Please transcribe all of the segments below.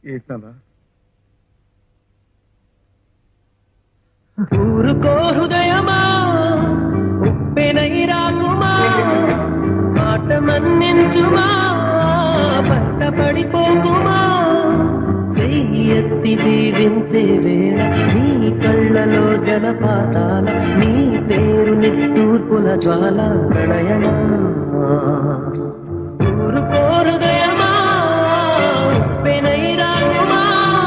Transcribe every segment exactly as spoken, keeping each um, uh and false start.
ఏంటన్నా? ఊరుకో హృదయమా ఉప్పెనై రాకుమా మాట మన్నించుమా బట్ట పడిపోకుమా చెయ్యెత్తి దీవించే వేళ నీ కళ్ళలో జలపాతాల నీ పేరు నిట్టూర్పుల జ్వాల ప్రణయమా ఊరుకో హృదయమా ఉప్పెనై రాకుమా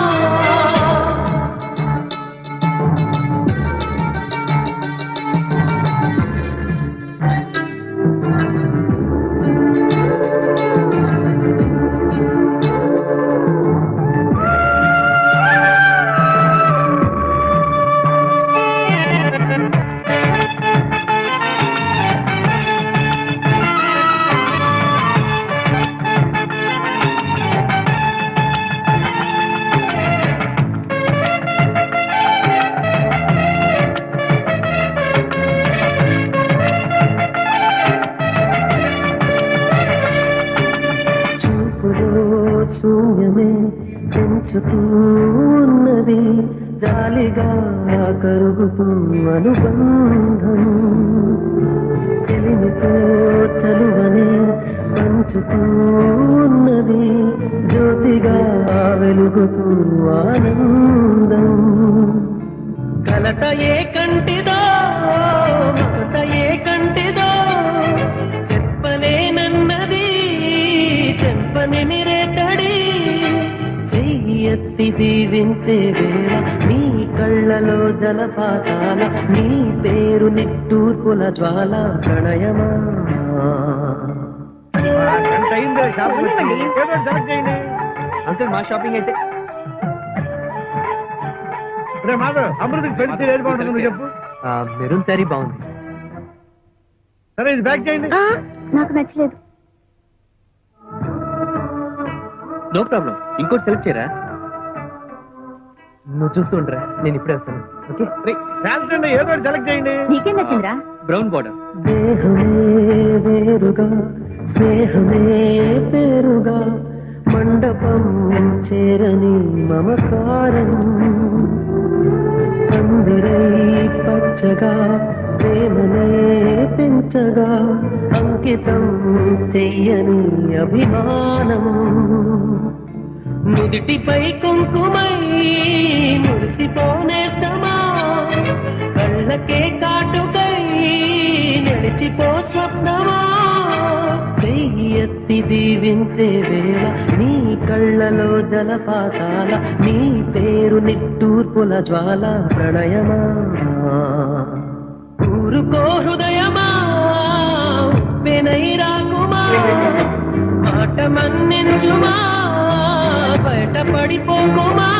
శూన్యమే పెంచుతున్నది జాలిగా కరుగుతూ అనుబంధం చెలిమితో చలువనే పంచుతున్నది జ్యోతిగా వెలుగుతూ ఆనందం కలత ఏ కంటిదో మమత ఏ కంటిదో చెప్పలేనన్నది చెంపని నిరేతడి చెయ్యెత్తి దీవించే వేళ నీ కళ్ళలో జలపాతాల నీ పేరు నిట్టూర్పుల జ్వాల ప్రణయమా అంకుల్ మా షాపింగ్ అయితే అమృతకి పెళ్లి ఏది బాగుంటుంది చెప్పు. మెరూన్ శారీ బాగుంది. సరే ఇది బ్యాక్ చేయండి. నాకు నచ్చలేదు. నో ప్రాబ్లం, ఇంకోటి సెలెక్ట్ చేయరా? నువ్వు చూస్తూ ఉండరా, నేను ఇప్పుడే వస్తాను. ఓకే ఏదో సెలెక్ట్ చేయండి. నీకేం నచ్చిందిరా? Brown border. దేహమే వేరుగా స్నేహమే పేరుగా మండపం చేరని మమకారం పందిరై పచ్చగా ప్రేమనే పెంచగా అంకితం చెయ్యని అభిమానం నుదిటిపై కుంకుమై మురిసిపోనేస్తమా కళ్ళకే కాటుకై నడిచిపో స్వప్నమా చెయ్యెత్తి దీవించే వేళ నీ కళ్ళలో జలపాతాల నీ పేరు నిట్టూర్పుల జ్వాల ప్రణయమా ఊరుకో హృదయమా ఉప్పెనై రాకుమా మాట మన్నించుమా బయట పడిపోకుమా